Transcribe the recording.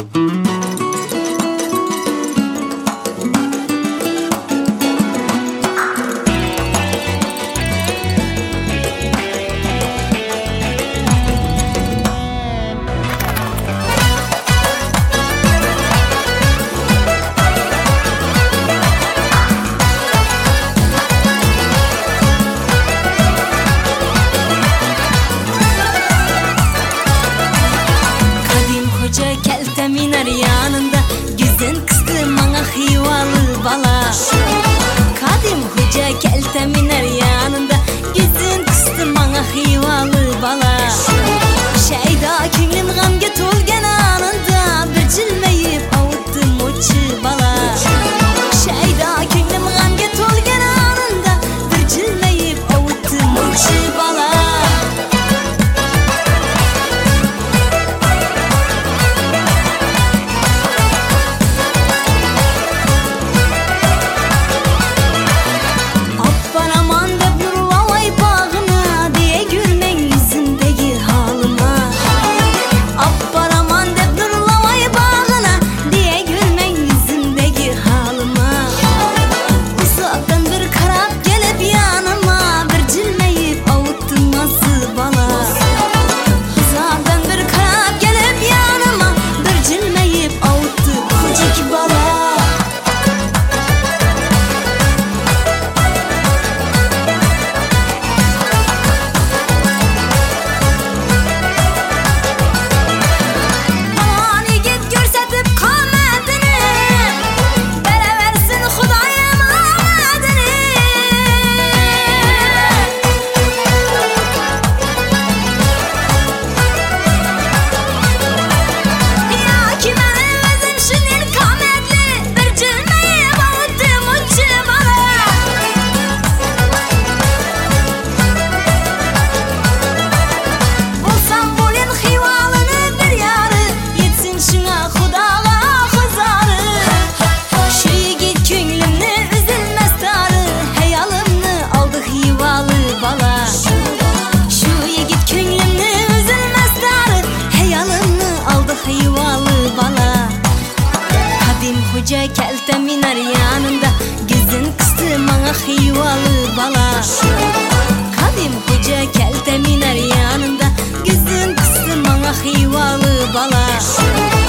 Keltemin yanında güzel kızdı bana hivalı bala. Kadim hoca keltemin yanında güzel kızdı bana hivalı bala. Şeyda künlüm gamge tolgan anında bir cilmeyip avuttum uçu bala. Şeyda künlüm gamge tolgan anında bir cilmeyip avuttum uçu bala. Hoca keltemin yanında güzel kızdı bana hivalı bala. Kadim hoca keltemin yanında güzel kızdı bana hivalı bala.